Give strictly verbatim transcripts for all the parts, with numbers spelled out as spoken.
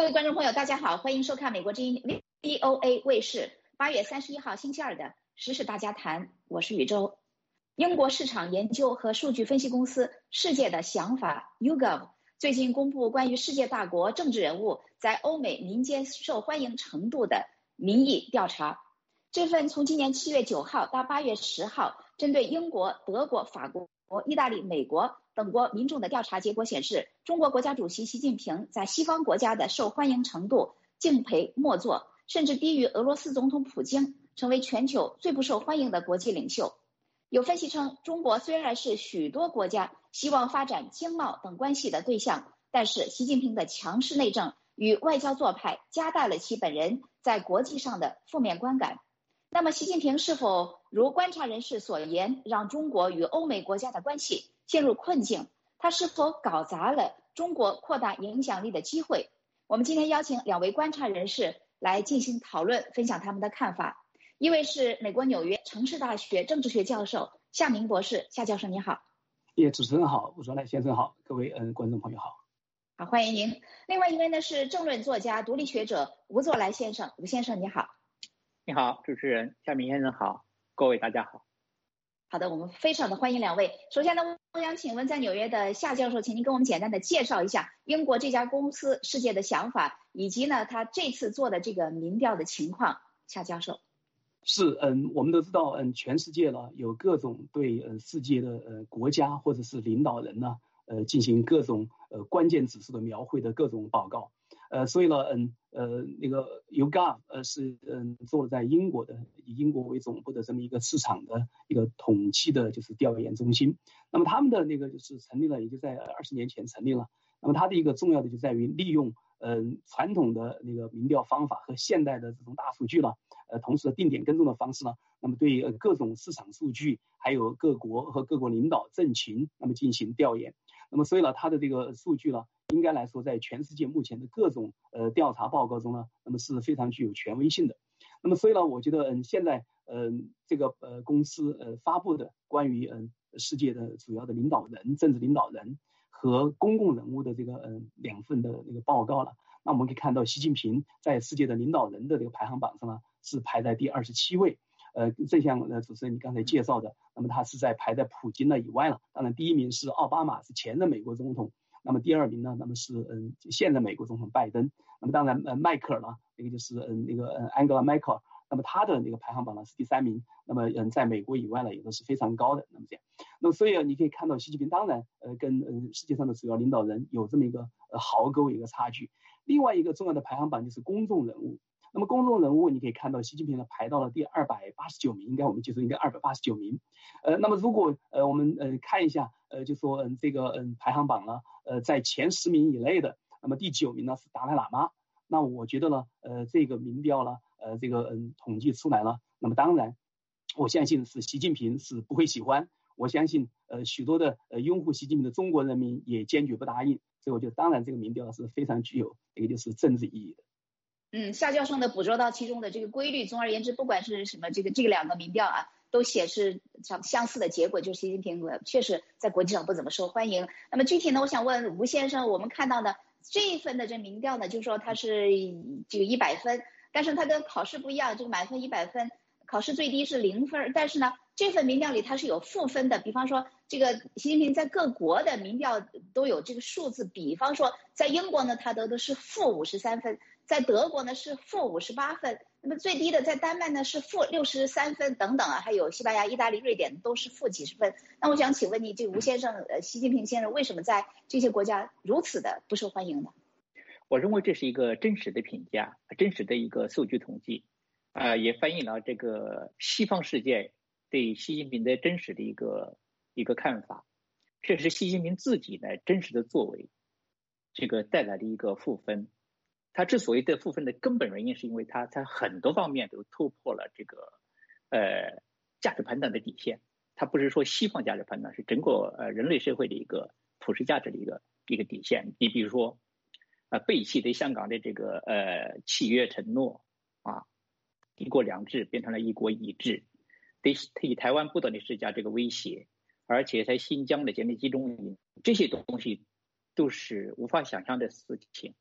各位观众朋友，大家好，欢迎收看美国之音 V O A 卫视八月三十一号星期二的时事大家谈，我是宇宙。英国市场研究和数据分析公司世界的想法 YouGov 最近公布关于世界大国政治人物在欧美民间受欢迎程度的民意调查。这份从今年七月九号到八月十号针对英国、德国、法国、意大利、美国等国民众的调查结果显示，中国国家主席习近平在西方国家的受欢迎程度敬陪末座，甚至低于俄罗斯总统普京，成为全球最不受欢迎的国际领袖。有分析称，中国虽然是许多国家希望发展经贸等关系的对象，但是习近平的强势内政与外交做派加大了其本人在国际上的负面观感。那么习近平是否如观察人士所言，让中国与欧美国家的关系陷入困境？他是否搞砸了中国扩大影响力的机会？我们今天邀请两位观察人士来进行讨论，分享他们的看法。一位是美国纽约城市大学政治学教授夏明博士，夏教授你好。 也主持人好，吴卓来先生好，各位嗯观众朋友好。 好，欢迎您。另外一位呢是政论作家、独立学者吴作来先生，吴先生你好。 你好，主持人夏明先生好，各位大家好。 好的，我们非常的欢迎两位。首先呢，我想请问在纽约的夏教授，请您跟我们简单的介绍一下英国这家公司世界的想法，以及呢他这次做的这个民调的情况。夏教授。 是，嗯，我们都知道，嗯，全世界呢有各种对呃世界的呃国家或者是领导人呢，呃进行各种呃关键指数的描绘的各种报告。呃，所以呢，嗯，呃，那个 YouGov 呃是嗯做了在英国的以英国为总部的这么一个市场的一个统计的就是调研中心。那么他们的那个就是成立了，也就在二十年前成立了。那么它的一个重要的就在于利用嗯传统的那个民调方法和现代的这种大数据了，呃，同时的定点跟踪的方式呢，那么对呃各种市场数据，还有各国和各国领导政情，那么进行调研。那么所以呢，它的这个数据呢，应该来说，在全世界目前的各种呃调查报告中呢，那么是非常具有权威性的。那么所以呢，我觉得嗯，现在嗯这个呃公司呃发布的关于嗯世界的主要的领导人、政治领导人和公共人物的这个嗯两份的那个报告了。那我们可以看到，习近平在世界的领导人的这个排行榜上呢，是排在第二十七位。呃，正像呃主持人你刚才介绍的，那么他是在排在普京呢以外了。当然，第一名是奥巴马，是前任美国总统。那么第二名呢，那么是嗯现任美国总统拜登。那么当然呃迈克尔呢，那个就是嗯那个嗯安格拉迈克尔，那么他的那个排行榜呢是第三名。那么嗯在美国以外呢也都是非常高的。那么这样，那么所以你可以看到习近平当然呃跟嗯世界上的主要领导人有这么一个呃壕沟一个差距。另外一个重要的排行榜就是公众人物。那么公众人物你可以看到，习近平呢排到了第二百八十九名，应该我们记住应该二百八十九名。呃，那么如果呃我们呃看一下呃就说嗯这个嗯排行榜呢，呃在前十名以内的，那么第九名呢是达赖喇嘛。那我觉得呢，呃这个民调呢，呃这个嗯统计出来了，那么当然我相信是习近平是不会喜欢，我相信呃许多的呃拥护习近平的中国人民也坚决不答应。所以我觉得当然这个民调是非常具有一个就是政治意义的。 嗯，夏教授呢捕捉到其中的这个规律。总而言之，不管是什么这个这两个民调啊，都显示相相似的结果，就是习近平确实在国际上不怎么受欢迎。那么具体呢，我想问吴先生，我们看到的这一份的这民调呢，就是说它是这个一百分，但是它跟考试不一样，这个满分一百分，考试最低是零分，但是呢，这份民调里它是有负分的。比方说，这个习近平在各国的民调都有这个数字，比方说在英国呢，他得的是负五十三分。在德国呢是负五十八分，那么最低的在丹麦呢是负六十三分等等啊，还有西班牙、意大利、瑞典都是负几十分。那我想请问你，这个吴先生，呃，习近平先生为什么在这些国家如此的不受欢迎呢？ 我认为这是一个真实的评价，真实的一个数据统计，呃，也反映了这个西方世界对习近平的真实的一个一个看法，这是习近平自己的真实的作为，这个带来的一个负分。他之所以得负分的根本原因，是因为他在很多方面都突破了这个呃价值判断的底线。他不是说西方价值判断，是整个呃人类社会的一个普世价值的一个一个底线。你比如说，呃背弃对香港的这个呃契约承诺啊，一国两制变成了一国一制，对对台湾不断的施加这个威胁，而且在新疆的建立集中营，这些东西都是无法想象的事情。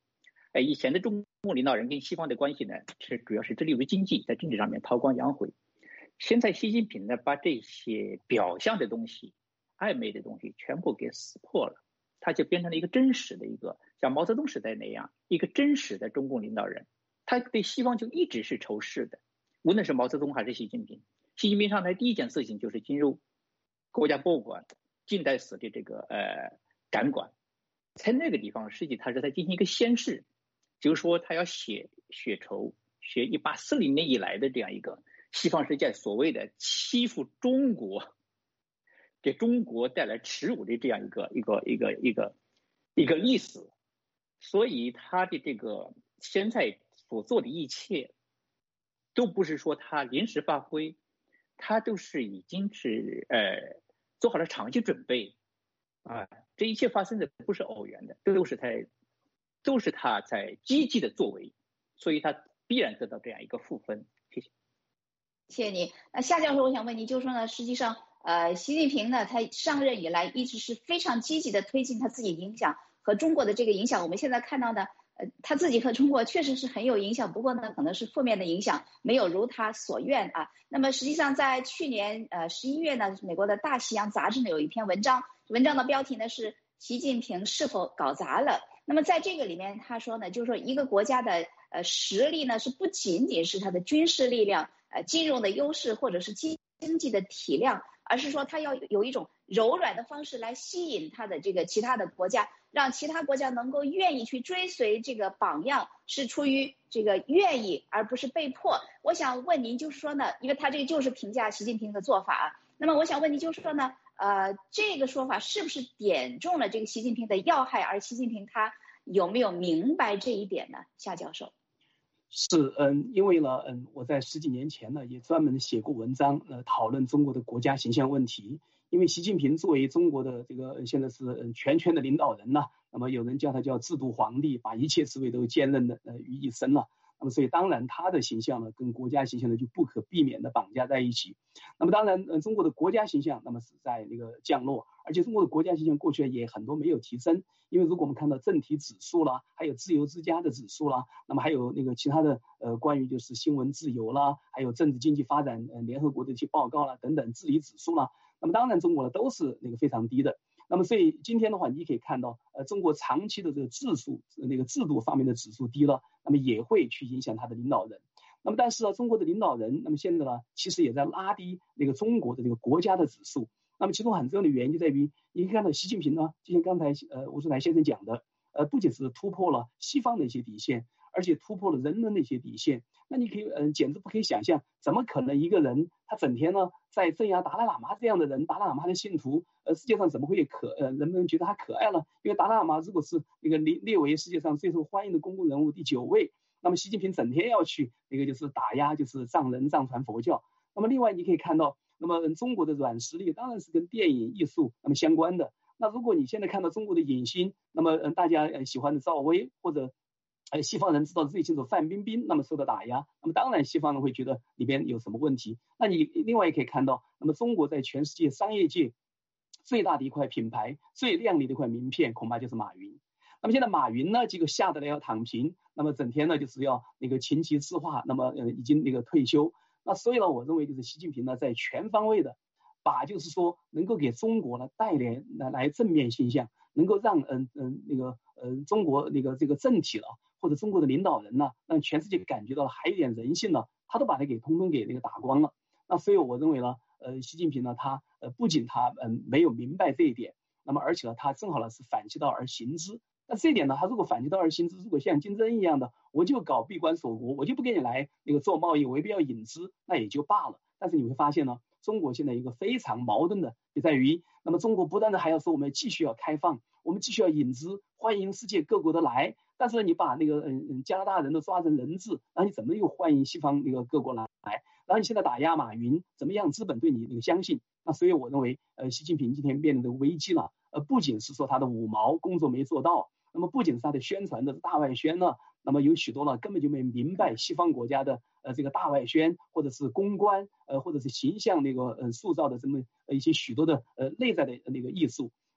呃，以前的中共领导人跟西方的关系呢，是主要是致力于经济，在政治上面韬光养晦。现在习近平呢，把这些表象的东西、暧昧的东西全部给撕破了，他就变成了一个真实的一个像毛泽东时代那样一个真实的中共领导人。他对西方就一直是仇视的，无论是毛泽东还是习近平。习近平上台第一件事情就是进入国家博物馆近代史的这个呃展馆，在那个地方实际他是在进行一个宣誓，就是说他要写血仇，写一八四零年以来的这样一个西方世界所谓的欺负中国，给中国带来耻辱的这样一个一个一个一个一个历史。所以他的这个现在所做的一切都不是说他临时发挥，他都是已经是呃做好了长期准备啊，这一切发生的不是偶然的，都是在都是他在积极的作为，所以他必然得到这样一个负分。谢谢。 谢谢你。那夏教授，我想问你，就是说呢，实际上，呃，习近平呢，他上任以来一直是非常积极的推进他自己影响和中国的这个影响。我们现在看到呢，呃，他自己和中国确实是很有影响，不过呢，可能是负面的影响，没有如他所愿啊。那么实际上，在去年呃十一月呢，美国的大西洋杂志呢有一篇文章，文章的标题呢是习近平是否搞砸了。那么在这个里面，他说呢，就是说一个国家的呃实力呢，是不仅仅是它的军事力量、呃金融的优势或者是经济的体量，而是说它要有一种柔软的方式来吸引它的这个其他的国家，让其他国家能够愿意去追随这个榜样，是出于这个愿意而不是被迫。我想问您，就是说呢，因为他这就是评价习近平的做法，那么我想问您，就是说呢，呃，这个说法是不是点中了这个习近平的要害，而习近平他有没有明白这一点呢？夏教授。 是，嗯，因为呢，嗯，我在十几年前呢也专门写过文章，呃，讨论中国的国家形象问题。因为习近平作为中国的这个现在是嗯全权的领导人呢，那么有人叫他叫制度皇帝，把一切职位都兼任的呃于一身了。那么所以当然他的形象呢跟国家形象呢就不可避免的绑架在一起。那么当然，呃，中国的国家形象那么是在那个降落，而且中国的国家形象过去也很多没有提升。因为如果我们看到政体指数啦，还有自由之家的指数啦，那么还有那个其他的呃关于就是新闻自由啦，还有政治经济发展呃联合国的一些报告啦等等治理指数啦，那么当然中国呢都是那个非常低的。那么所以今天的话，你可以看到，呃，中国长期的这个制度那个制度方面的指数低了，那么也会去影响他的领导人。那么但是呢，中国的领导人，那么现在呢，其实也在拉低那个中国的这个国家的指数。那么其中很重要的原因就在于，你可以看到习近平呢，就像刚才呃吴树台先生讲的，呃，不仅是突破了西方的一些底线，而且突破了人们的一些底线。那你可以嗯、呃，简直不可以想象，怎么可能一个人他整天呢在镇压达赖喇嘛这样的人，达赖喇嘛的信徒，呃，世界上怎么会可呃人们觉得他可爱呢？因为达赖喇嘛如果是那个列列为世界上最受欢迎的公共人物第九位，那么习近平整天要去那个就是打压就是藏人藏传佛教。那么另外你可以看到，那么中国的软实力当然是跟电影艺术那么相关的。那如果你现在看到中国的影星，那么大家喜欢的赵薇，或者呃西方人知道最清楚范冰冰，那么受到打压，那么当然西方人会觉得里边有什么问题。那你另外也可以看到，那么中国在全世界商业界最大的一块品牌，最亮丽的一块名片，恐怕就是马云。那么现在马云呢，这个吓得来要躺平，那么整天呢就是要那个琴棋书画，那么呃已经那个退休。那所以呢，我认为就是习近平呢，在全方位的把就是说能够给中国呢带来来正面形象，能够让嗯嗯那个呃中国那个这个政体了，或者中国的领导人呢，让全世界感觉到还有点人性了，他都把它给通通给那个打光了。那所以我认为呢，呃，习近平呢，他呃不仅他嗯没有明白这一点，那么而且呢，他正好呢是反其道而行之。那这一点呢，他如果反其道而行之，如果像金正恩一样的，我就搞闭关锁国，我就不跟你来那个做贸易，我也不要引资，那也就罢了。但是你会发现呢，中国现在一个非常矛盾的就在于，那么中国不断的还要说我们继续要开放，我们继续要引资，欢迎世界各国的来，但是你把那个嗯嗯加拿大人都抓成人质，然后你怎么又欢迎西方那个各国来？然后你现在打压马云，怎么样资本对你那个相信？那所以我认为，呃，习近平今天面临的危机了，呃，不仅是说他的五毛工作没做到。那么不仅是他的宣传的大外宣呢，那么有许多呢根本就没明白西方国家的呃这个大外宣或者是公关呃或者是形象那个呃塑造的这么一些许多的呃内在的那个艺术。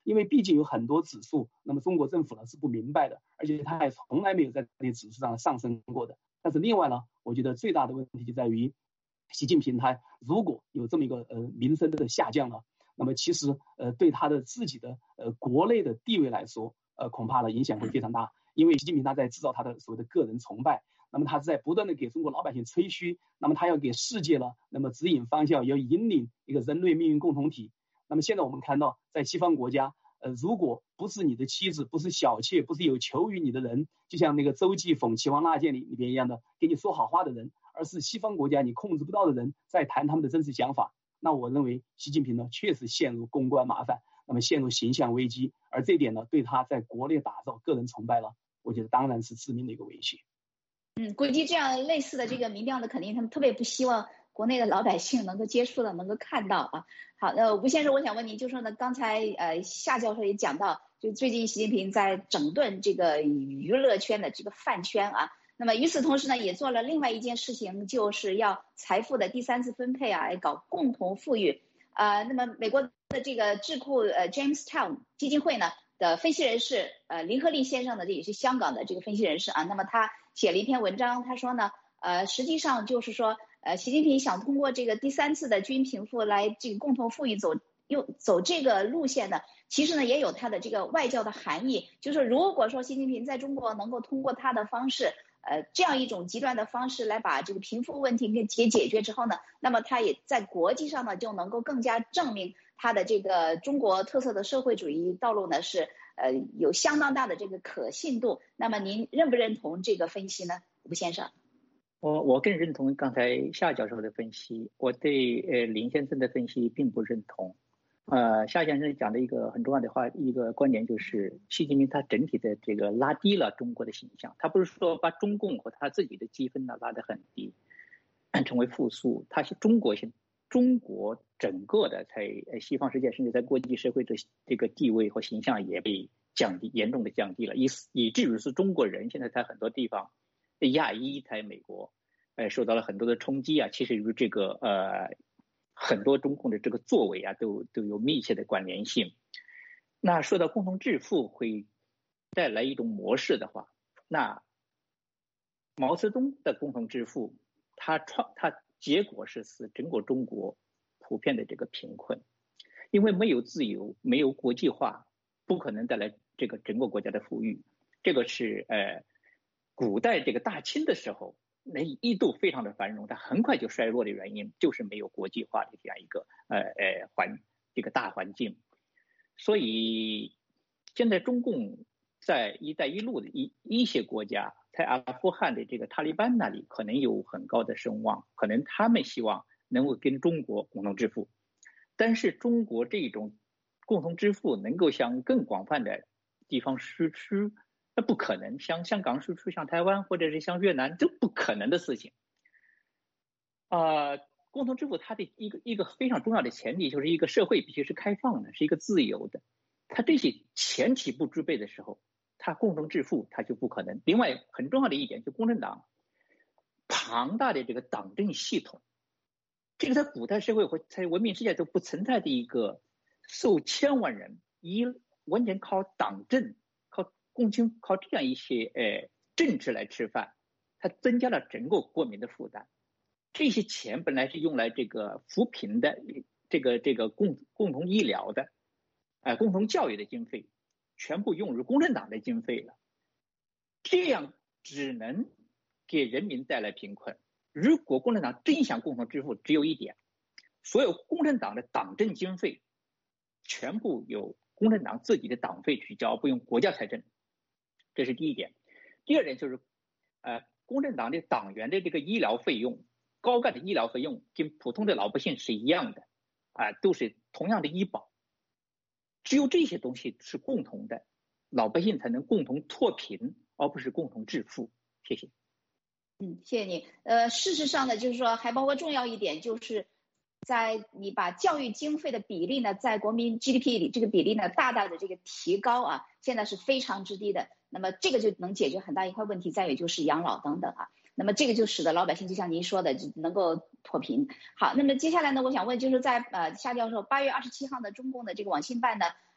因为毕竟有很多指数，那么中国政府呢是不明白的，而且它还从来没有在这些指数上上升过的。但是另外呢，我觉得最大的问题就在于，习近平他如果有这么一个呃民生的下降了，那么其实呃对他的自己的呃国内的地位来说，呃恐怕呢影响会非常大，因为习近平他在制造他的所谓的个人崇拜，那么他是在不断的给中国老百姓吹嘘，那么他要给世界呢，那么指引方向，要引领一个人类命运共同体。那么现在我们看到，在西方国家，呃，如果不是你的妻子，不是小妾，不是有求于你的人，就像那个周继凤《齐王纳谏》里里边一样的，给你说好话的人，而是西方国家你控制不到的人在谈他们的真实想法，那我认为习近平呢确实陷入公关麻烦，那么陷入形象危机，而这一点呢对他在国内打造个人崇拜了，我觉得当然是致命的一个威胁。 嗯，估计这样类似的这个民调呢，肯定他们特别不希望国内的老百姓能够接触到，能够看到啊。好，那吴先生，我想问您，就说呢，刚才呃夏教授也讲到，就最近习近平在整顿这个娱乐圈的这个饭圈啊。那么与此同时呢，也做了另外一件事情，就是要财富的第三次分配啊，搞共同富裕。呃，那么美国的这个智库呃 Jamestown 基金会呢的分析人士呃林鹤利先生呢，这也是香港的这个分析人士啊。那么他写了一篇文章，他说呢，呃，实际上就是说，呃，习近平想通过这个第三次的均贫富来这个共同富裕走，又走这个路线呢，其实呢也有他的这个外交的含义，就是如果说习近平在中国能够通过他的方式，呃，这样一种极端的方式来把这个贫富问题给解解决之后呢，那么他也在国际上呢就能够更加证明他的这个中国特色的社会主义道路呢是呃有相当大的这个可信度。那么您认不认同这个分析呢，吴先生？ 我我更认同刚才夏教授的分析，我对呃林先生的分析并不认同。呃，夏先生讲的一个很重要的话，一个观点就是，习近平他整体的这个拉低了中国的形象。他不是说把中共和他自己的积分呢拉得很低，成为负数。他是中国，中国整个的在西方世界甚至在国际社会的这个地位和形象也被降低，严重的降低了，以以至于是中国人现在在很多地方，亚裔在美国，呃，受到了很多的冲击啊。其实与这个呃。很多中共的这个作为啊，都都有密切的关联性。那说到共同致富会带来一种模式的话，那毛泽东的共同致富，它创它结果是使整个中国普遍的这个贫困，因为没有自由，没有国际化，不可能带来这个整个国家的富裕。这个是呃古代这个大清的时候。那一度非常的繁荣，它很快就衰落的原因就是没有国际化的这样一个呃呃环这个大环境。所以现在中共在一带一路的一一些国家，在阿富汗的这个塔利班那里可能有很高的声望，可能他们希望能够跟中国共同致富，但是中国这种共同致富能够向更广泛的地方输出，那不可能，像香港输出，像台湾或者是像越南，这不可能的事情。啊、呃，共同支付它的一个一个非常重要的前提就是一个社会必须是开放的，是一个自由的。它这些前提不具备的时候，它共同致富它就不可能。另外很重要的一点，就共产党庞大的这个党政系统，这个在古代社会和在文明世界都不存在的一个数千万人一完全靠党政。共青靠这样一些呃政治来吃饭，它增加了整个国民的负担。这些钱本来是用来这个扶贫的，这个这个共共同医疗的，呃共同教育的经费，全部用于共产党的经费了。这样只能给人民带来贫困。如果共产党真想共同支付，只有一点，所有共产党的党政经费全部由共产党自己的党费去交，不用国家财政。这是第一点。第二点就是，呃，共产党的党员的这个医疗费用，高干的医疗费用跟普通的老百姓是一样的，啊、呃，都是同样的医保。只有这些东西是共同的，老百姓才能共同脱贫，而不是共同致富。谢谢。 嗯，谢谢你。呃，事实上呢，就是说还包括重要一点，就是在你把教育经费的比例呢，在国民 G D P 里这个比例呢，大大的这个提高啊，现在是非常之低的。那么这个就能解决很大一块问题，再有就是养老等等啊。那么这个就使得老百姓就像您说的，就能够脱贫。好，那么接下来呢，我想问就是在呃夏教授八月二十七号的中共的这个网信办呢，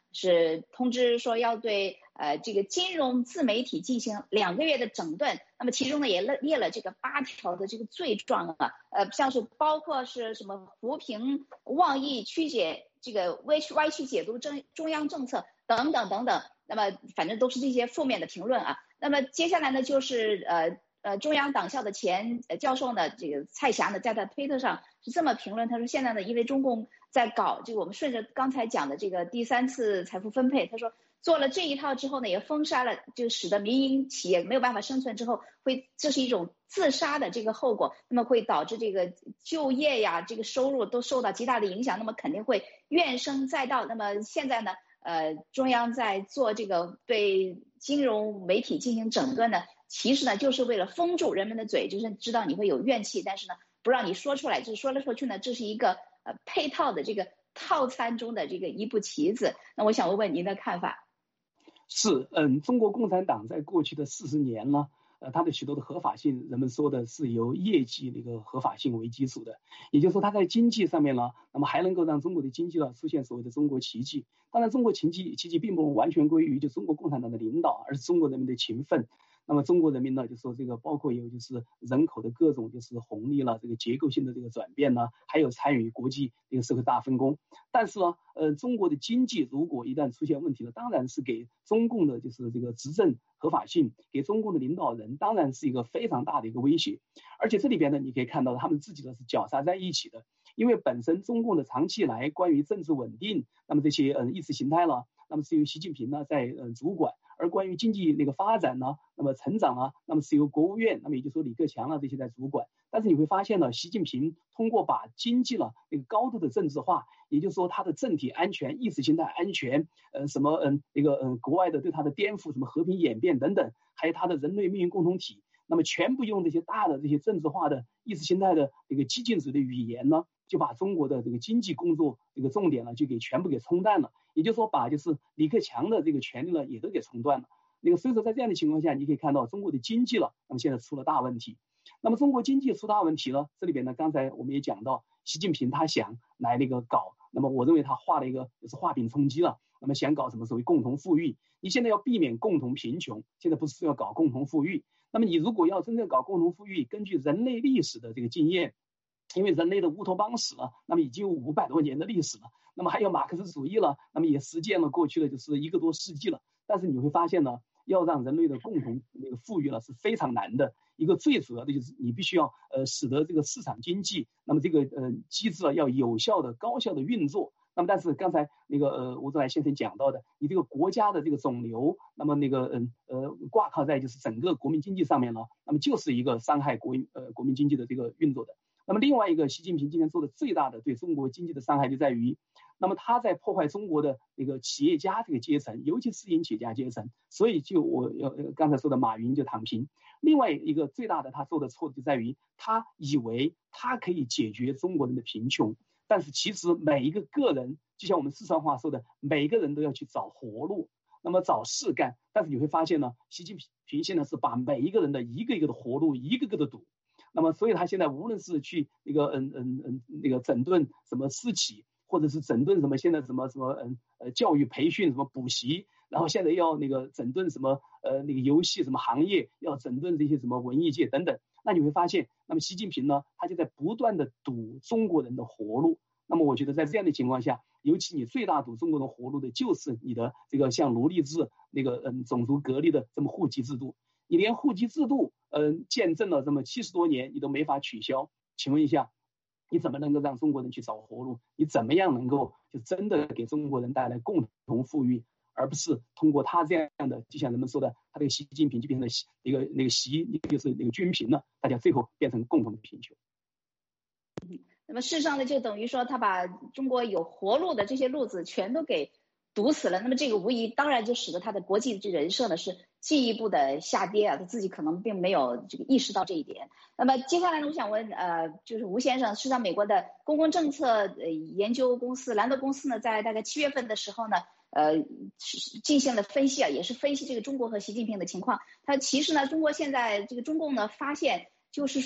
是通知说要对呃这个金融自媒体进行两个月的整顿，那么其中呢也列列了这个八条的这个罪状啊，呃像是包括是什么扶贫、妄议、曲解这个歪曲歪曲解读中中央政策等等等等，那么反正都是这些负面的评论啊。那么接下来呢就是呃呃中央党校的前教授呢这个蔡霞呢在他推特上是这么评论，他说现在呢因为中共在搞这个我们顺着刚才讲的这个第三次财富分配，他说做了这一套之后呢也封杀了，就使得民营企业没有办法生存之后会这是一种自杀的这个后果，那么会导致这个就业呀这个收入都受到极大的影响，那么肯定会怨声载道。那么现在呢呃中央在做这个对金融媒体进行整顿呢，其实呢就是为了封住人们的嘴，就是知道你会有怨气，但是呢不让你说出来，就是说来说去呢这是一个呃配套的这个套餐中的这个一步棋子。那我想问问您的看法。 是，嗯，中国共产党在过去的四十年呢，呃，它的许多的合法性，人们说的是由业绩那个合法性为基础的，也就是说，它在经济上面呢，那么还能够让中国的经济呢出现所谓的中国奇迹。当然，中国奇迹奇迹并不完全归于就中国共产党的领导，而是中国人民的勤奋。那么中国人民呢，就说这个包括有就是人口的各种就是红利了，这个结构性的这个转变呢，还有参与国际这个社会大分工。但是呢，呃，中国的经济如果一旦出现问题了，当然是给中共的就是这个执政合法性，给中共的领导人当然是一个非常大的一个威胁。而且这里边呢，你可以看到他们自己呢是绞杀在一起的，因为本身中共的长期以来关于政治稳定，那么这些嗯意识形态了，那么是由习近平呢在嗯主管。而关于经济那个发展呢，那么成长啊，那么是由国务院，那么也就是说李克强啊这些在主管。但是你会发现呢，习近平通过把经济了那个高度的政治化，也就是说他的政体安全、意识形态安全，呃什么嗯那个嗯国外的对他的颠覆，什么和平演变等等，还有他的人类命运共同体，那么全部用这些大的这些政治化的意识形态的这个激进式的语言呢，就把中国的这个经济工作这个重点呢就给全部给冲淡了。也就是说，把就是李克强的这个权力呢，也都给冲断了。那个所以说，在这样的情况下，你可以看到中国的经济了，那么现在出了大问题。那么中国经济出大问题了，这里边呢，刚才我们也讲到，习近平他想来那个搞，那么我认为他画了一个就是画饼充饥了，那么想搞什么所谓共同富裕。你现在要避免共同贫穷，现在不是要搞共同富裕。那么你如果要真正搞共同富裕，根据人类历史的这个经验。因为人类的乌托邦史了，那么已经有五百多年的历史了，那么还有马克思主义了，那么也实践了过去的就是一个多世纪了。但是你会发现呢，要让人类的共同那个富裕了是非常难的。一个最主要的就是你必须要呃使得这个市场经济，那么这个呃机制啊要有效的、高效的运作。那么但是刚才那个呃吴宗来先生讲到的，你这个国家的这个肿瘤，那么那个嗯 呃, 呃挂靠在就是整个国民经济上面了，那么就是一个伤害国呃国民经济的这个运作的。那么另外一个，习近平今天做的最大的对中国经济的伤害就在于，那么他在破坏中国的那个企业家这个阶层，尤其私营企业家阶层。所以就我呃刚才说的马云就躺平。另外一个最大的他做的错就在于，他以为他可以解决中国人的贫穷，但是其实每一个个人，就像我们四川话说的，每一个人都要去找活路，那么找事干。但是你会发现呢，习近平现在是把每一个人的一个一个的活路，一个个的堵。那么，所以他现在无论是去那个嗯嗯嗯那个整顿什么私企，或者是整顿什么现在什么什么嗯呃教育培训什么补习，然后现在要那个整顿什么呃那个游戏什么行业，要整顿这些什么文艺界等等。那你会发现，那么习近平呢，他就在不断的堵中国人的活路。那么我觉得在这样的情况下，尤其你最大堵中国人活路的就是你的这个像奴隶制那个嗯种族隔离的这么户籍制度。你连户籍制度，嗯、呃，见证了这么七十多年，你都没法取消。请问一下，你怎么能够让中国人去找活路？你怎么样能够就真的给中国人带来共同富裕，而不是通过他这样的，就像人们说的，他这个习近平就变成了一个那个习，就是那个均贫了，大家最后变成共同的贫穷。 那么事实上呢，就等于说他把中国有活路的这些路子全都给堵死了。那么这个无疑当然就使得他的国际人设呢是进一步的下跌啊，他自己可能并没有这个意识到这一点。那么接下来呢，我想问呃，就是吴先生，实际上美国的公共政策呃研究公司兰德公司呢，在大概七月份的时候呢，呃进行了分析啊，也是分析这个中国和习近平的情况。他其实呢，中国现在这个中共呢发现就是说。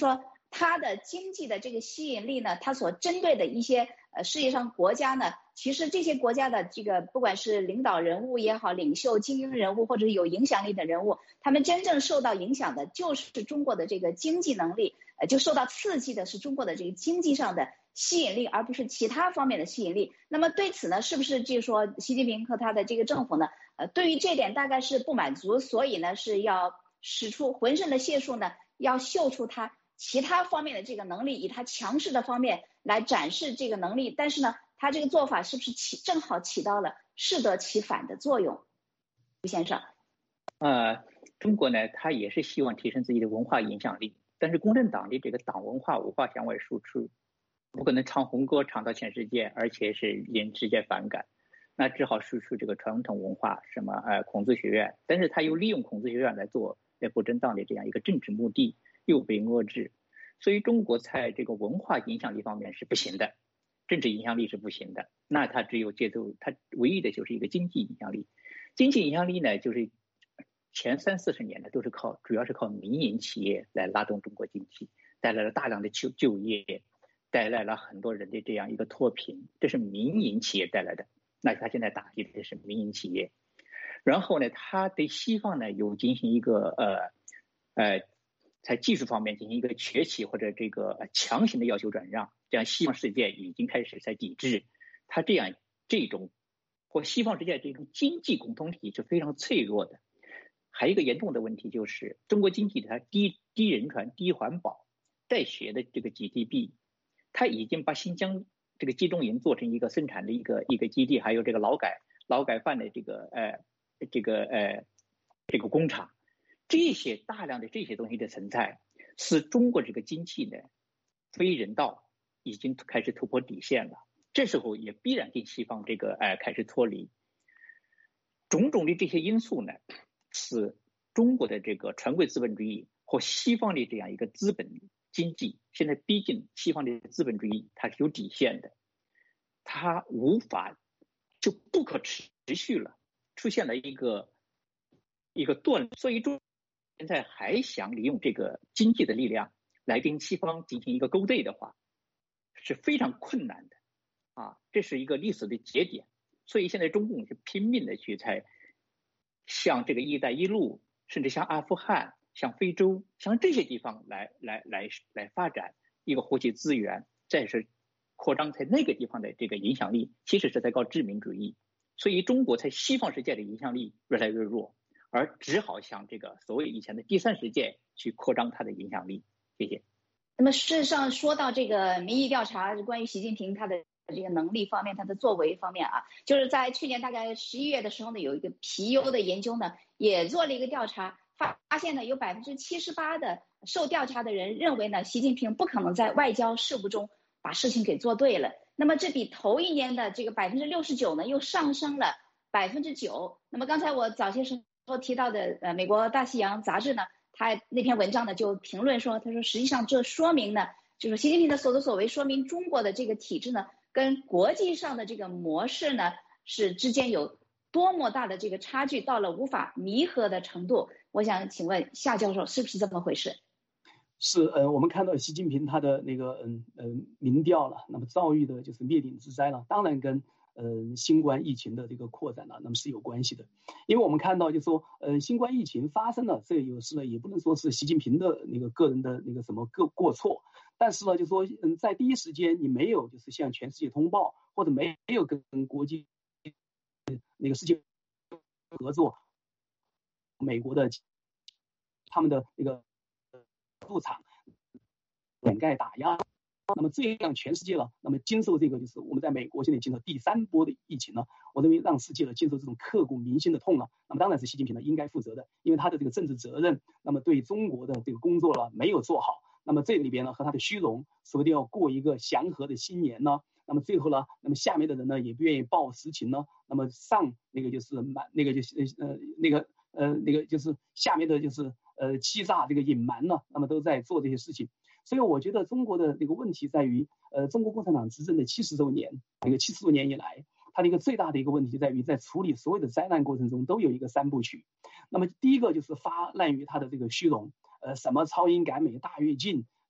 它的经济的这个吸引力呢，它所针对的一些呃世界上国家呢，其实这些国家的这个不管是领导人物也好，领袖、精英人物或者有影响力的人物，他们真正受到影响的就是中国的这个经济能力，呃，就受到刺激的是中国的这个经济上的吸引力，而不是其他方面的吸引力。那么对此呢，是不是就是说习近平和他的这个政府呢，呃，对于这点大概是不满足，所以呢是要使出浑身的解数呢，要秀出他其他方面的这个能力，以他强势的方面来展示这个能力，但是呢，他这个做法是不是起正好起到了适得其反的作用？吴先生， 呃，中国呢，他也是希望提升自己的文化影响力，但是共产党的这个党文化无法向外输出，不可能唱红歌唱到全世界，而且是令世界反感，那只好输出这个传统文化，什么呃孔子学院，但是他又利用孔子学院来做来不正当的这样一个政治目的，又被遏制，所以中国在这个文化影响力方面是不行的，政治影响力是不行的，那他只有借助他唯一的就是一个经济影响力。经济影响力呢，就是前三四十年呢都是靠主要是靠民营企业来拉动中国经济，带来了大量的就就业，带来了很多人的这样一个脱贫，这是民营企业带来的。那他现在打击的是民营企业，然后呢，他对西方呢有进行一个呃呃在技术方面进行一个崛起或者这个强行的要求转让，这样西方世界已经开始在抵制他这样这种或西方世界这种经济共同体是非常脆弱的。还有一个严重的问题就是中国经济它低低人传、低环保、带血的这个 G D P， 它已经把新疆这个集中营做成一个生产的一个一个基地，还有这个劳改劳改犯的这个呃这个呃这个工厂，这些大量的这些东西的存在，使中国这个经济呢非人道，已经开始突破底线了。这时候也必然跟西方这个呃开始脱离。种种的这些因素呢，使中国的这个传规资本主义或西方的这样一个资本经济，现在毕竟西方的资本主义它是有底线的，它无法就不可持续了，出现了一个一个断，所以中现在还想利用这个经济的力量来跟西方进行一个勾兑的话，是非常困难的啊，这是一个历史的节点。所以现在中共是拼命的去才向这个一带一路，甚至向阿富汗、向非洲、向这些地方来来来来发展一个获取资源，再是扩张在那个地方的这个影响力，其实是在搞殖民主义。所以中国在西方世界的影响力越来越弱，而只好向这个所谓以前的第三世界去扩张它的影响力。谢谢。 那么事实上说到这个民意调查，关于习近平他的这个能力方面，他的作为方面啊，就是在去年大概十一月的时候呢，有一个皮尤的研究呢，也做了一个调查，发发现呢有百分之七十八的受调查的人认为呢，习近平不可能在外交事务中把事情给做对了。那么这比头一年的这个百分之六十九呢，又上升了百分之九。那么刚才我早些时候提到的呃美国大西洋杂志呢，他那篇文章呢就评论说，他说实际上这说明呢，就是习近平的所作所为说明中国的这个体制呢，跟国际上的这个模式呢是之间有多么大的这个差距，到了无法弥合的程度。我想请问夏教授是不是这么回事？ 是，呃，我们看到习近平他的那个嗯嗯民调了，那么遭遇的就是灭顶之灾了，当然跟呃新冠疫情的这个扩展了，那么是有关系的。因为我们看到就是说，呃，新冠疫情发生了，这有时呢也不能说是习近平的那个个人的那个什么个过错，但是呢，就说嗯在第一时间你没有就是向全世界通报，或者没有跟国际那个世界合作，美国的他们的那个入场掩盖打压，那么这样全世界了，那么经受这个就是我们在美国现在经受第三波的疫情呢，我认为让世界了经受这种刻骨铭心的痛了，那么当然是习近平呢应该负责的，因为他的这个政治责任，那么对中国的这个工作了没有做好，那么这里边呢和他的虚荣，说不定要过一个祥和的新年呢，那么最后呢，那么下面的人呢也不愿意报实情呢，那么上那个就是满那个就是呃那个呃那个就是下面的就是呃欺诈这个隐瞒呢，那么都在做这些事情。所以我觉得中国的这个问题在于，呃，中国共产党执政的七十周年，那个七十周年以来，它的一个最大的一个问题在于，在处理所有的灾难过程中都有一个三部曲。那么第一个就是发滥于它的这个虚荣，呃，什么超英赶美、大跃进，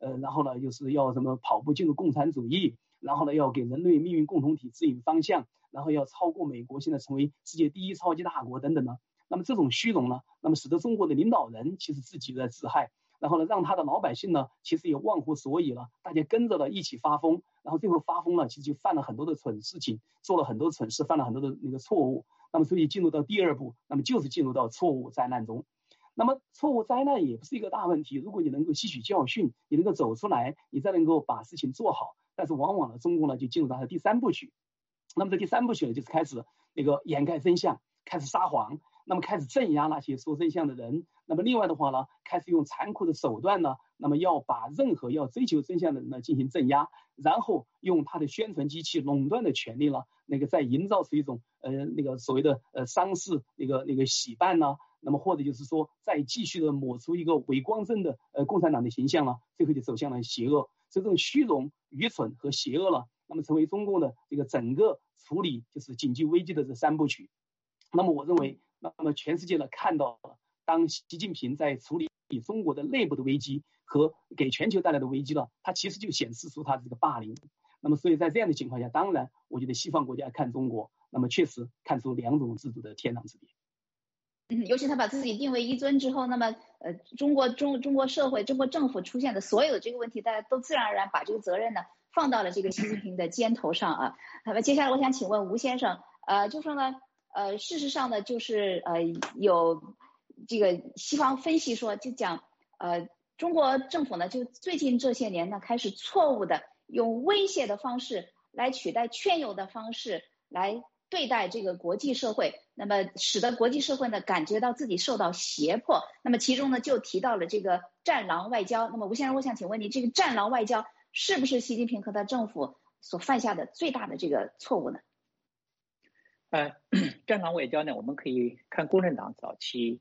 呃，然后呢就是要什么跑步进入共产主义，然后呢要给人类命运共同体指引方向，然后要超过美国，现在成为世界第一超级大国等等呢。那么这种虚荣呢，那么使得中国的领导人其实自己在自害，然后呢让他的老百姓呢其实也忘乎所以了，大家跟着了一起发疯，然后最后发疯了，其实就犯了很多的蠢事情，做了很多蠢事，犯了很多的那个错误。那么所以进入到第二步，那么就是进入到错误灾难中。那么错误灾难也不是一个大问题，如果你能够吸取教训，你能够走出来，你再能够把事情做好。但是往往呢，中国呢就进入到它的第三部曲。那么这第三部曲呢，就是开始那个掩盖真相，开始撒谎，那么开始镇压那些说真相的人。那么另外的话呢，开始用残酷的手段呢，那么要把任何要追求真相的人呢进行镇压，然后用他的宣传机器垄断的权利了，那个再营造出一种呃那个所谓的呃丧事那个那个喜办呢。那么或者就是说再继续的抹出一个伪光正的呃共产党的形象了，最后就走向了邪恶。所以这种虚荣、愚蠢和邪恶了，那么成为中共的这个整个处理就是紧急危机的这三部曲。那么我认为，那么全世界呢看到了，当习近平在处理中国的内部的危机和给全球带来的危机了，他其实就显示出他的这个霸凌。那么所以在这样的情况下，当然我觉得西方国家看中国，那么确实看出两种制度的天壤之别。 嗯，尤其他把自己定为一尊之后，那么呃，中国中中国社会、中国政府出现的所有的这个问题，大家都自然而然把这个责任呢放到了这个习近平的肩头上啊。那么接下来我想请问吴先生，呃，就说呢，呃，事实上呢，就是呃有这个西方分析说，就讲呃中国政府呢，就最近这些年呢，开始错误的用威胁的方式来取代劝诱的方式来对待这个国际社会，那么使得国际社会呢感觉到自己受到胁迫。那么其中呢就提到了这个战狼外交。那么吴先生，我想请问你，这个战狼外交是不是习近平和他政府所犯下的最大的这个错误呢？ 呃，战狼外交呢，我们可以看共产党早期，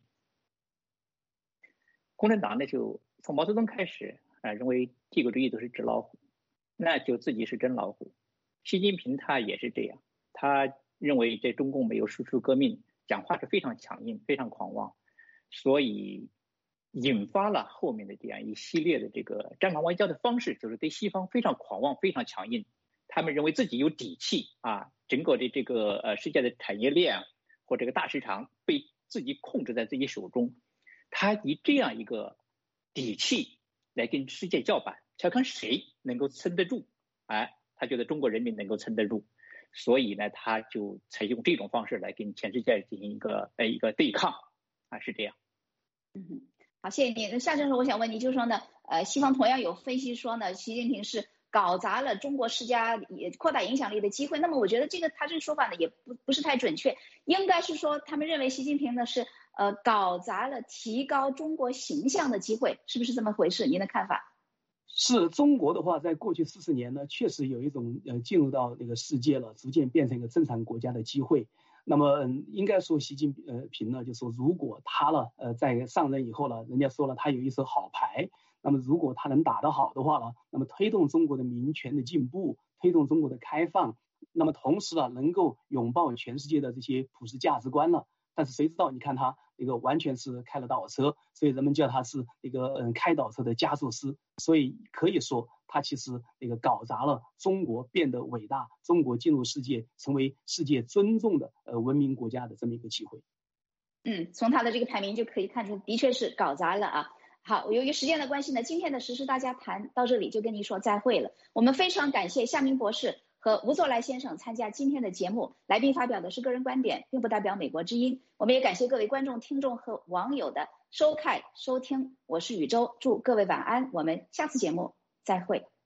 共产党呢就从毛泽东开始啊、呃，认为帝国主义都是纸老虎，那就自己是真老虎。习近平他也是这样，他认为在中共没有输出革命，讲话是非常强硬、非常狂妄，所以引发了后面的这样一系列的这个战狼外交的方式，就是对西方非常狂妄、非常强硬。他们认为自己有底气啊，整个的这个呃世界的产业链或这个大市场被自己控制在自己手中，他以这样一个底气来跟世界叫板，瞧看谁能够撑得住。哎，他觉得中国人民能够撑得住。所以呢，他就采用这种方式来跟全世界进行一个呃一个对抗啊，是这样。 嗯，好，谢谢你。那夏教授，我想问你，就是说呢，呃，西方同样有分析说呢，习近平是搞砸了中国施加也扩大影响力的机会。那么我觉得这个他这个说法呢，也不不是太准确，应该是说他们认为习近平呢是呃搞砸了提高中国形象的机会，是不是这么回事？您的看法？ 是中国的话，在过去四十年呢，确实有一种呃进入到那个世界了，逐渐变成一个正常国家的机会。那么，嗯，应该说习近平呢，就说如果他了，呃，在上任以后呢，人家说了他有一手好牌。那么，如果他能打得好的话呢，那么推动中国的民权的进步，推动中国的开放，那么同时呢，能够拥抱全世界的这些普世价值观了。但是谁知道，你看他那个完全是开了倒车，所以人们叫他是那个嗯开倒车的加速师。所以可以说，他其实那个搞砸了中国变得伟大，中国进入世界，成为世界尊重的呃文明国家的这么一个机会。 嗯，从他的这个排名就可以看出，的确是搞砸了啊。好，由于时间的关系呢，今天的时事大家谈到这里就跟您说再会了。我们非常感谢夏明博士和吴作来先生参加今天的节目，来宾发表的是个人观点，并不代表美国之音。我们也感谢各位观众、听众和网友的收看、收听。我是宇宙，祝各位晚安，我们下次节目再会。